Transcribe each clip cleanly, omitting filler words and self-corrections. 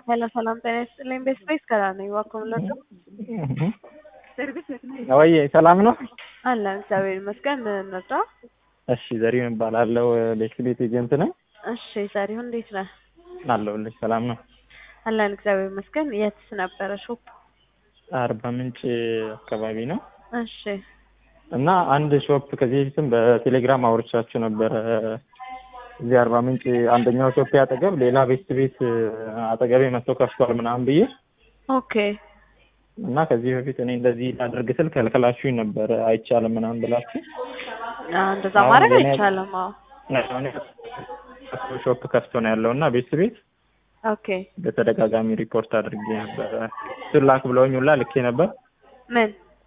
Hello, salam ጤና ይስጥልኝ። በስፔስ ከራነኝ ዋኮምሎዶ ወይ ሰላም ነው አለን እግዚአብሔር ይመስገን። ምን መጣ? እሺ ዘሪሁን እባላለሁ ለክሊት ኤጀንት ነኝ። እሺ ዘሪሁን እንዴት ነህ? አለሁልሽ ሰላም ነው አለን እግዚአብሔር ይመስገን። የትስ ነበረ ሾፕ? አርባ ምንጭ አካባቢ ነው። እሺ እና አንድ ሾፕ ከዚህ በፊትም በቴሌግራም አውርቻችሁ ነበር። እዚህ አርባ ምንጭ አንደኛው ሾፕ አጠገብ ሌላ ቤት አጠገቤ መጥቶ ከፍቷል ምናምን ብዬ ኦኬ። እና ከዚህ በፊት እኔ እንደዚህ ላደርግ ስል ከልከላችሁኝ ነበር አይቻልም ምናምን ብላችሁ። እንደዛ ማድረግ አይቻልም። ሾፕ ከፍቶ ነው ያለውና ቤት ኦኬ። በተደጋጋሚ ሪፖርት አድርጌ ነበር። ስላክ ብለውኝ ሁላ ልኬ ነበር። ምን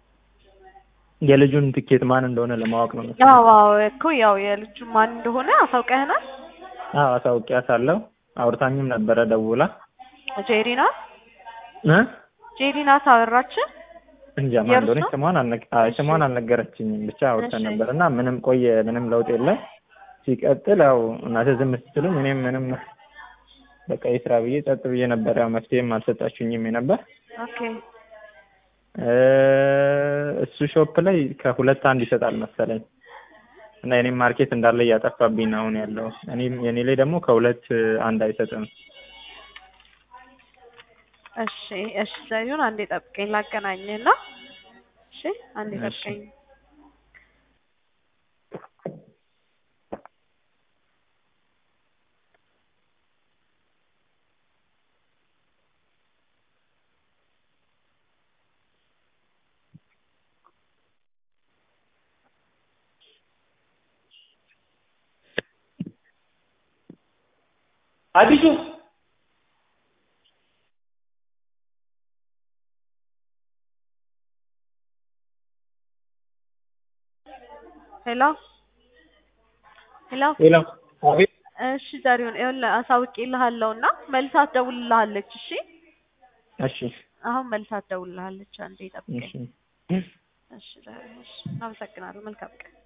የልጁን ትኬት ማን እንደሆነ ለማወቅ ነው። አዎ እኮ ያው የልጁ ማን እንደሆነ አሳውቀህናል? አዎ አሳውቂያታለሁ። አውርታኝም ነበረ ደውላ። ጄሪ ናት? ጄሪ ናት አወራችን? እንጃ ማን እንደሆነ ስሟን አልነገረችኝም። ብቻ አውርተን ነበርና ምንም ለውጥ የለም። ሲቀጥል ያው እናቴ ዝም ስትሉኝ እኔም ምንም በቃ ይስራ ብዬ ጸጥ ብዬ ነበር። ያው መፍትሄም አልሰጣችሁኝም ነበር። ኦኬ። እሱ ሾፕ ላይ ከሁለት አንድ ይሰጣል መሰለኝ እና የኔም ማርኬት እንዳለ እያጠፋብኝ ነው ያለው። የኔ ላይ ደግሞ ከሁለት አንድ አይሰጥም። እሺ ዘሪሁን አንዴ ጠብቀኝ ላገናኝህና። እሺ አንዴ ጠብቀኝ። አዲሱ ሄሎ እሺ ዘሪሁን ይኸውልህ አሳውቄልሃለሁና መልሳት ደውልልሃለች። እሺ አሁን መልሳት ደውልልሃለች። አንዴ ጠብቀኝ። እሺ ዘሪሁን አመሰግናለሁ። መልካም ቀን